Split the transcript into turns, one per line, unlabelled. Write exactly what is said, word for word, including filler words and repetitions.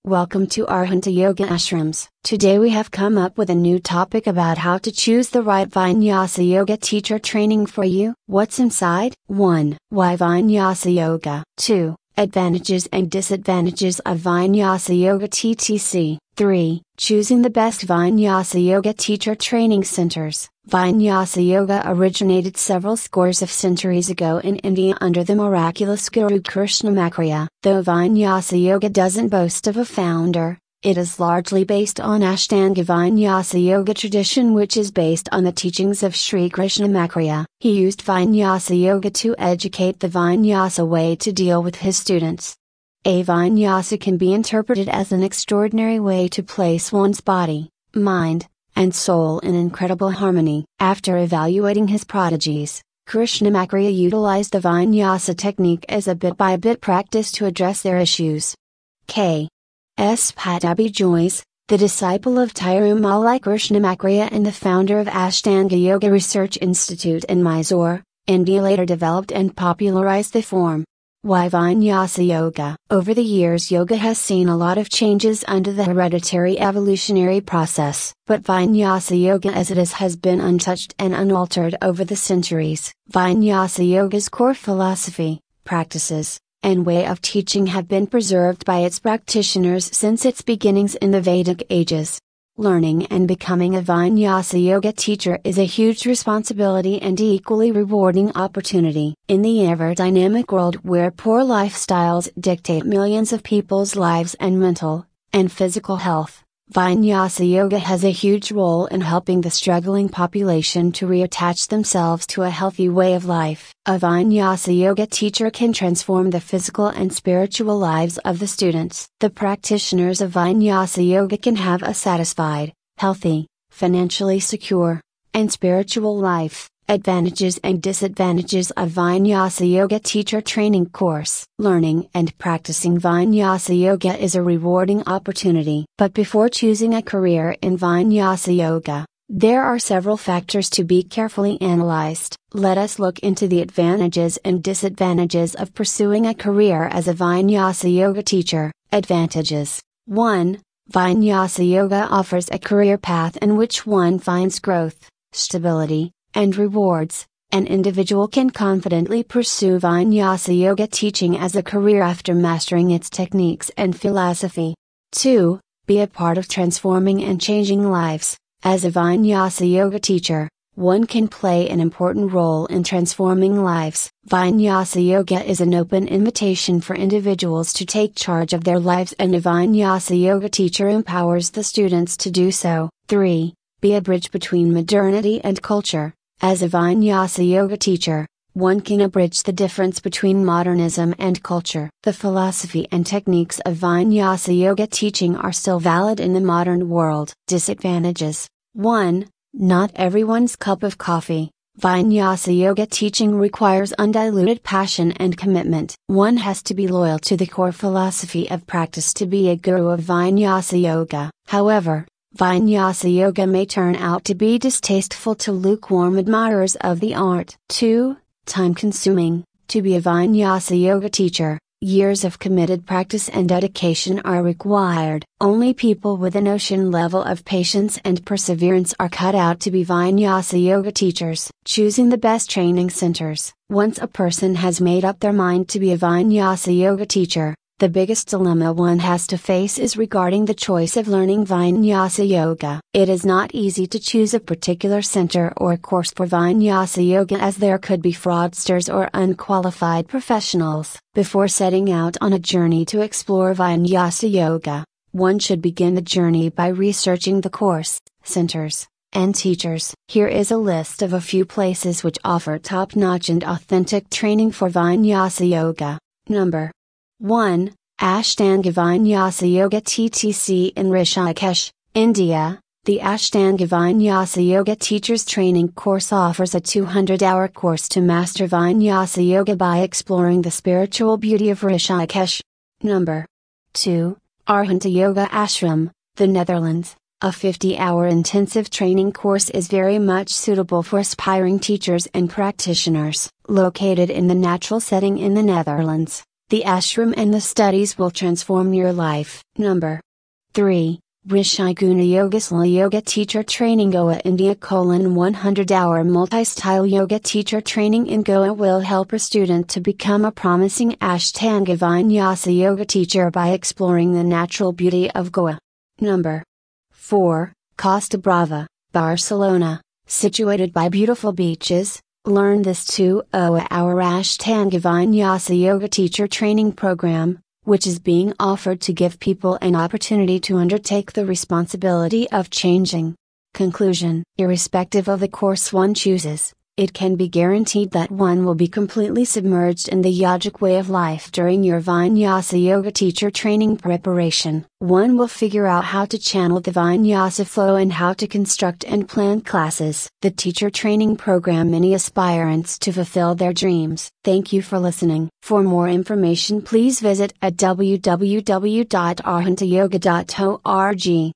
Welcome to Arhanta Yoga Ashrams. Today we have come up with a new topic about how to choose the right Vinyasa Yoga teacher training for you. What's inside? one. Why Vinyasa Yoga? two. Advantages and disadvantages of Vinyasa Yoga T T C. three. Choosing the best Vinyasa Yoga teacher training centers. Vinyasa Yoga originated several scores of centuries ago in India under the miraculous Guru Krishnamakarya. Though Vinyasa Yoga doesn't boast of a founder, it is largely based on Ashtanga Vinyasa Yoga tradition, which is based on the teachings of Sri Krishnamakarya. He used Vinyasa Yoga to educate the Vinyasa way to deal with his students. A Vinyasa can be interpreted as an extraordinary way to place one's body, mind, and soul in incredible harmony. After evaluating his prodigies, Krishnamakarya utilized the Vinyasa technique as a bit-by-bit practice to address their issues. K. S. Pattabhi Jois, the disciple of Tirumala Krishnamakarya and the founder of Ashtanga Yoga Research Institute in Mysore, India, later developed and popularized the form. Why Vinyasa Yoga? Over the years, yoga has seen a lot of changes under the hereditary evolutionary process, but Vinyasa Yoga as it is has been untouched and unaltered over the centuries. Vinyasa Yoga's core philosophy, practices, and way of teaching have been preserved by its practitioners since its beginnings in the Vedic ages. Learning and becoming a Vinyasa Yoga teacher is a huge responsibility and equally rewarding opportunity. In the ever-dynamic world where poor lifestyles dictate millions of people's lives and mental and physical health, Vinyasa Yoga has a huge role in helping the struggling population to reattach themselves to a healthy way of life. A Vinyasa Yoga teacher can transform the physical and spiritual lives of the students. The practitioners of Vinyasa Yoga can have a satisfied, healthy, financially secure, and spiritual life. Advantages and disadvantages of Vinyasa Yoga teacher training course. Learning and practicing Vinyasa Yoga is a rewarding opportunity. But before choosing a career in Vinyasa Yoga, there are several factors to be carefully analyzed. Let us look into the advantages and disadvantages of pursuing a career as a Vinyasa Yoga teacher. Advantages. one. Vinyasa Yoga offers a career path in which one finds growth, stability, and rewards. An individual can confidently pursue Vinyasa Yoga teaching as a career after mastering its techniques and philosophy. two. Be a part of transforming and changing lives. As a Vinyasa Yoga teacher, one can play an important role in transforming lives. Vinyasa Yoga is an open invitation for individuals to take charge of their lives, and a Vinyasa Yoga teacher empowers the students to do so. three. Be a bridge between modernity and culture. As a Vinyasa Yoga teacher, one can bridge the difference between modernism and culture. The philosophy and techniques of Vinyasa Yoga teaching are still valid in the modern world. Disadvantages. one. Not everyone's cup of coffee. Vinyasa Yoga teaching requires undiluted passion and commitment. One has to be loyal to the core philosophy of practice to be a guru of Vinyasa Yoga. However, Vinyasa Yoga may turn out to be distasteful to lukewarm admirers of the art. two. Time consuming. To be a Vinyasa Yoga teacher, years of committed practice and dedication are required. Only people with an ocean level of patience and perseverance are cut out to be Vinyasa Yoga teachers. Choosing the best training centers. Once a person has made up their mind to be a Vinyasa Yoga teacher, the biggest dilemma one has to face is regarding the choice of learning Vinyasa Yoga. It is not easy to choose a particular center or course for Vinyasa Yoga, as there could be fraudsters or unqualified professionals. Before setting out on a journey to explore Vinyasa Yoga, one should begin the journey by researching the course, centers, and teachers. Here is a list of a few places which offer top-notch and authentic training for Vinyasa Yoga. Number one. Ashtanga Vinyasa Yoga T T C in Rishikesh, India. The Ashtanga Vinyasa Yoga Teachers Training Course offers a two hundred hour course to master Vinyasa Yoga by exploring the spiritual beauty of Rishikesh. Number two. Arhanta Yoga Ashram, the Netherlands. A fifty hour intensive training course is very much suitable for aspiring teachers and practitioners. Located in the natural setting in the Netherlands, The ashram and the studies will transform your life. Number three. Rishiguna Yogasala Yoga Teacher Training Goa India colon one hundred hour multi-style yoga teacher training in Goa will help a student to become a promising Ashtanga Vinyasa yoga teacher by exploring the natural beauty of Goa. Number four. Costa Brava, Barcelona, situated by beautiful beaches. Learn this two hour Ashtanga Vinyasa yoga teacher training program, which is being offered to give people an opportunity to undertake the responsibility of changing. Conclusion: irrespective of the course one chooses, it can be guaranteed that one will be completely submerged in the yogic way of life during your Vinyasa yoga teacher training preparation. One will figure out how to channel the Vinyasa flow and how to construct and plan classes. The teacher training program many aspirants to fulfill their dreams. Thank you for listening. For more information please visit at w w w dot arhanta yoga dot org.